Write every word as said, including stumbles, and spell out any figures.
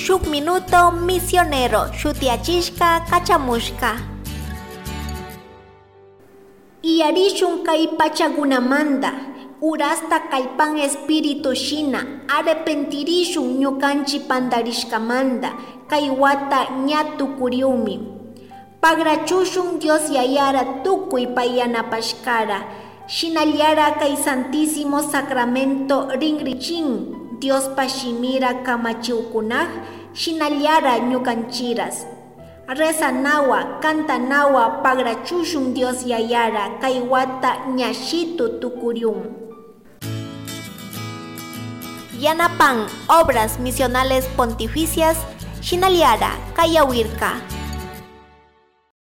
shuk minuto misionero shutiachishka kachamushka. Iyarishun kay pachakunamanta urasta kallpan espíritu shina arrepentirishun ñukanchi pantarishkamanta kay wata ñatukuriumi. Pagrachushun Dios yayara tukuy pay yanapashkara. Shinallara kay Santísimo Sacramento rinrichin Dios pashimira kamachiukunaj shinallara ñukanchiras. Rezanawa, cantanawa, pagrachushun Dios yayara kay wata ñashitu tukurium. Yanapan Obras Misionales Pontificias shinallara kayawirka.